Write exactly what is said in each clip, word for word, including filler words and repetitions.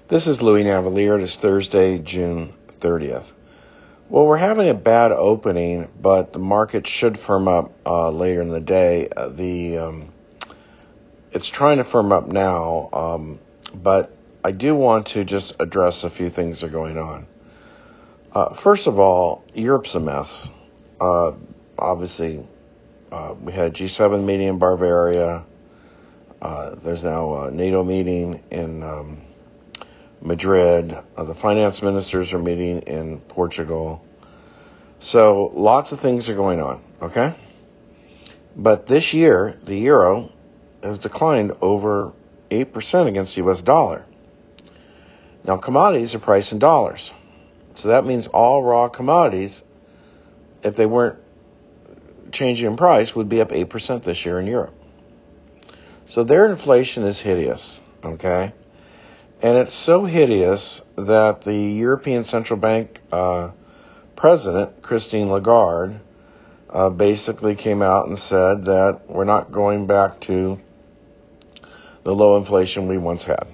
This is Louis Navalier. It is Thursday, June thirtieth. Well, we're having a bad opening, but the market should firm up uh, later in the day. Uh, the um, It's trying to firm up now, um, but I do want to just address a few things that are going on. Uh, first of all, Europe's a mess. Uh, obviously, uh, we had a G seven meeting in Bavaria. Uh, there's now a NATO meeting in um, Madrid. Uh, the finance ministers are meeting in Portugal. So lots of things are going on, okay? But this year, the euro has declined over eight percent against the U S dollar. Now, commodities are priced in dollars. So that means all raw commodities, if they weren't changing in price, would be up eight percent this year in Europe. So their inflation is hideous, okay? And it's so hideous that the European Central Bank uh, president, Christine Lagarde, uh, basically came out and said that we're not going back to the low inflation we once had.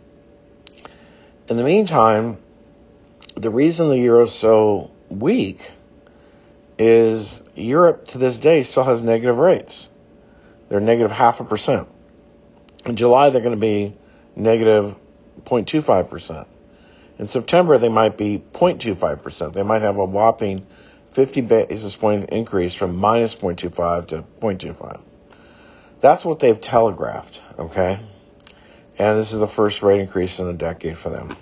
In the meantime, the reason the euro is so weak is Europe to this day still has negative rates. They're negative half a percent. In July, they're going to be negative zero point two five percent. In September, they might be zero point two five percent. They might have a whopping fifty basis point increase from minus zero point two five to zero point two five. That's what they've telegraphed, okay? And this is the first rate increase in a decade for them.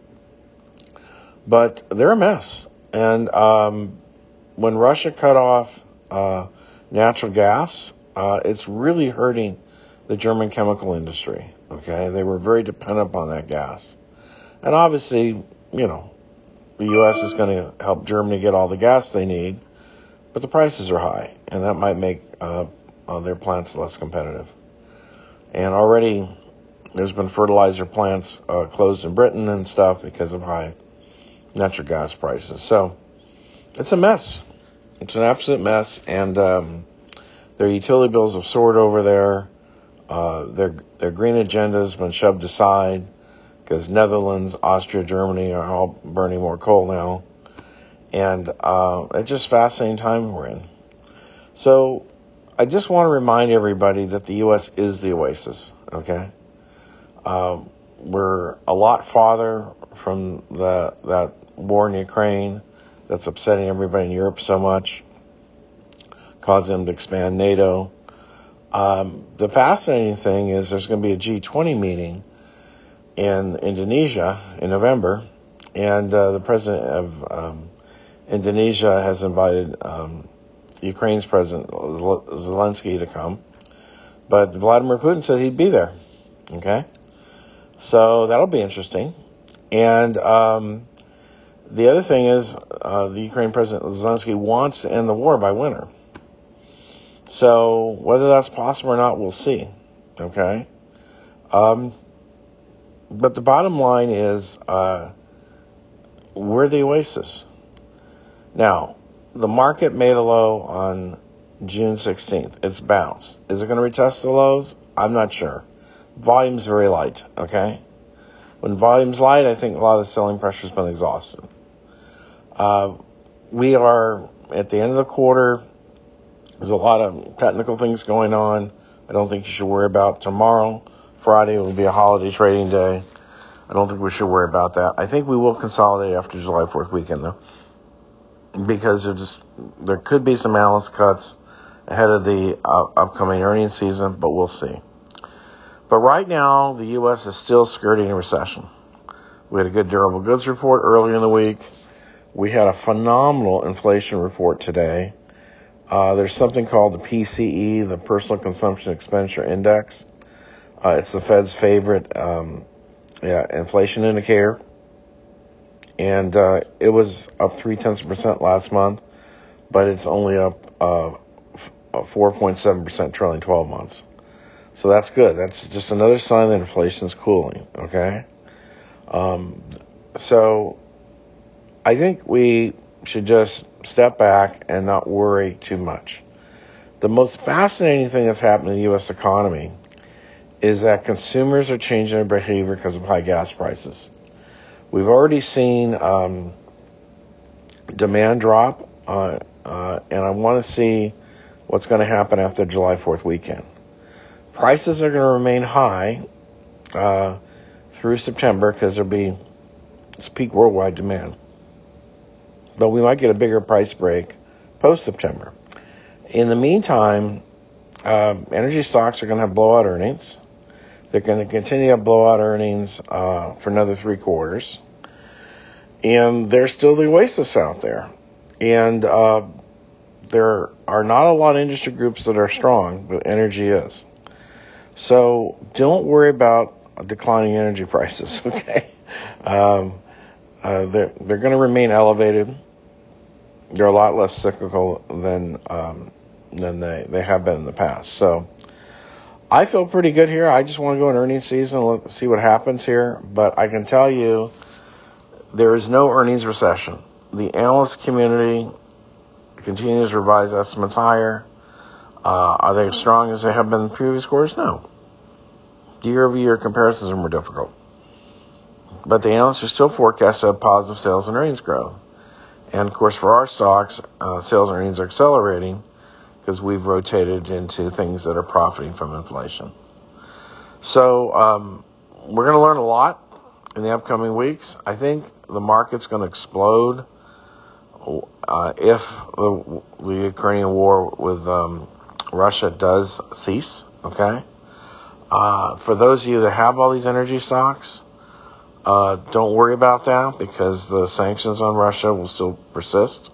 But they're a mess. And um, when Russia cut off uh, natural gas, uh, it's really hurting the German chemical industry, okay? They were very dependent upon that gas. And obviously, you know, the U S is going to help Germany get all the gas they need, but the prices are high, and that might make uh, uh, their plants less competitive. And already there's been fertilizer plants uh, closed in Britain and stuff because of high natural gas prices. So it's a mess. It's an absolute mess, and um, their utility bills have soared over there. Uh, their their green agenda has been shoved aside because Netherlands, Austria, Germany are all burning more coal now. And uh, it's just a fascinating time we're in. So I just want to remind everybody that the U S is the oasis, okay? Uh, we're a lot farther from the that war in Ukraine that's upsetting everybody in Europe so much, causing them to expand NATO. Um, the fascinating thing is there's going to be a G twenty meeting in Indonesia in November, and uh, the president of um, Indonesia has invited um, Ukraine's president Zelensky to come, but Vladimir Putin said he'd be there, okay? So that'll be interesting. And um, the other thing is uh, the Ukraine president Zelensky wants to end the war by winter. So whether that's possible or not, we'll see, okay? Um, but the bottom line is uh, we're the oasis. Now, the market made a low on June sixteenth. It's bounced. Is it going to retest the lows? I'm not sure. Volume's very light, okay? When volume's light, I think a lot of the selling pressure has been exhausted. Uh, we are at the end of the quarter. There's a lot of technical things going on. I don't think you should worry about tomorrow. Friday will be a holiday trading day. I don't think we should worry about that. I think we will consolidate after July fourth weekend, though, because there just there could be some analyst cuts ahead of the uh, upcoming earnings season, but we'll see. But right now, the U S is still skirting a recession. We had a good durable goods report earlier in the week. We had a phenomenal inflation report today. Uh, there's something called the P C E, the Personal Consumption Expenditure Index. Uh, it's the Fed's favorite um, yeah, inflation indicator. And uh, it was up three-tenths of a percent last month, but it's only up uh, four point seven percent trailing twelve months. So that's good. That's just another sign that inflation is cooling, okay? Um, so I think we should just step back and not worry too much. The most fascinating thing that's happened in the U S economy is that consumers are changing their behavior because of high gas prices. We've already seen um, demand drop, uh, uh, and I want to see what's going to happen after July fourth weekend. Prices are going to remain high uh, through September because there'll be it's peak worldwide demand. But we might get a bigger price break post-September. In the meantime, uh, energy stocks are going to have blowout earnings. They're going to continue to have blowout earnings uh, for another three quarters. And there's still the oasis out there. And uh, there are not a lot of industry groups that are strong, but energy is. So don't worry about declining energy prices, okay? Um, uh, they're they're going to remain elevated. They're a lot less cyclical than um, than they, they have been in the past. So I feel pretty good here. I just want to go in earnings season and look, see what happens here. But I can tell you there is no earnings recession. The analyst community continues to revise estimates higher. Uh, are they as strong as they have been in previous quarters? No. Year-over-year comparisons are more difficult. But the analysts are still forecast to have positive sales and earnings growth. And, of course, for our stocks, uh, sales and earnings are accelerating because we've rotated into things that are profiting from inflation. So um, we're going to learn a lot in the upcoming weeks. I think the market's going to explode uh, if the, the Ukrainian war with um, Russia does cease, okay? Uh, for those of you that have all these energy stocks, Uh, don't worry about that because the sanctions on Russia will still persist.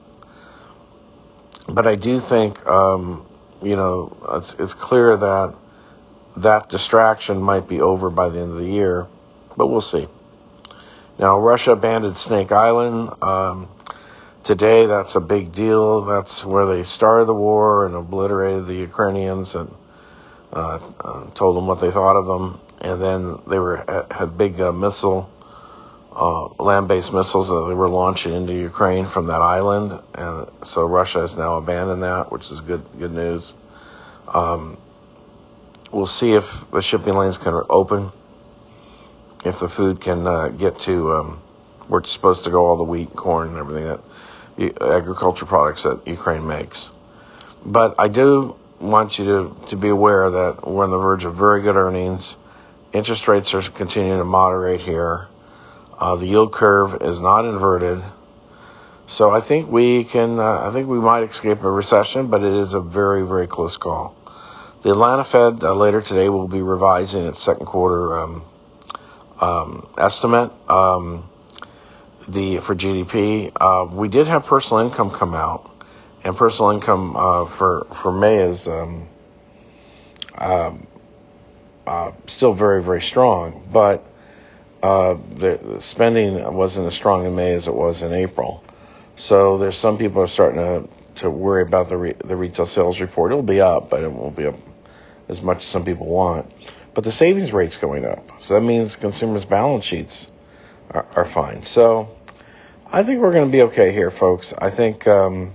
But I do think, um, you know, it's, it's clear that that distraction might be over by the end of the year, but we'll see. Now, Russia abandoned Snake Island. Um, today, that's a big deal. That's where they started the war and obliterated the Ukrainians and uh, uh, told them what they thought of them. And then they were had big uh, missile Uh, land-based missiles that they were launching into Ukraine from that island, and so Russia has now abandoned that, which is good good news. Um, we'll see if the shipping lanes can open, if the food can uh, get to um, where it's supposed to go, all the wheat, corn, and everything that the agriculture products that Ukraine makes. But I do want you to, to be aware that we're on the verge of very good earnings. Interest rates are continuing to moderate here. Uh, the yield curve is not inverted, so I think we can. Uh, I think we might escape a recession, but it is a very, very close call. The Atlanta Fed uh, later today will be revising its second quarter um, um, estimate. Um, the for G D P, uh, we did have personal income come out, and personal income uh, for for May is um, uh, uh, still very, very strong, but Uh, the, the spending wasn't as strong in May as it was in April. So there's some people are starting to, to worry about the re, the retail sales report. It'll be up, but it won't be up as much as some people want. But the savings rate's going up. So that means consumers' balance sheets are, are fine. So I think we're going to be okay here, folks. I think um,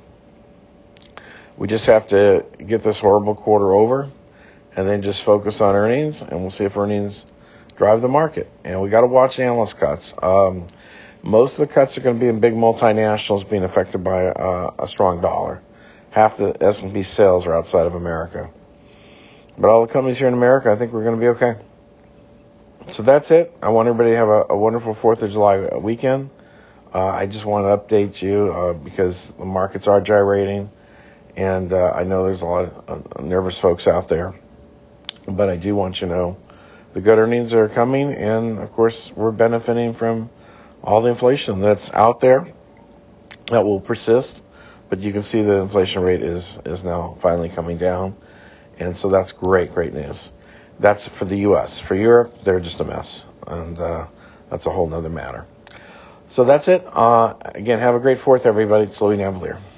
we just have to get this horrible quarter over and then just focus on earnings, and we'll see if earnings drive the market. And we got to watch analyst cuts. Um, most of the cuts are going to be in big multinationals being affected by uh, a strong dollar. Half the S and P sales are outside of America. But all the companies here in America, I think we're going to be okay. So that's it. I want everybody to have a, a wonderful fourth of July weekend. Uh, I just want to update you uh, because the markets are gyrating. And uh, I know there's a lot of uh, nervous folks out there. But I do want you to know the good earnings are coming, and, of course, we're benefiting from all the inflation that's out there that will persist. But you can see the inflation rate is, is now finally coming down, and so that's great, great news. That's for the U S. For Europe, they're just a mess, and uh, that's a whole nother matter. So that's it. Uh, again, have a great fourth, everybody. It's Louis Navalier.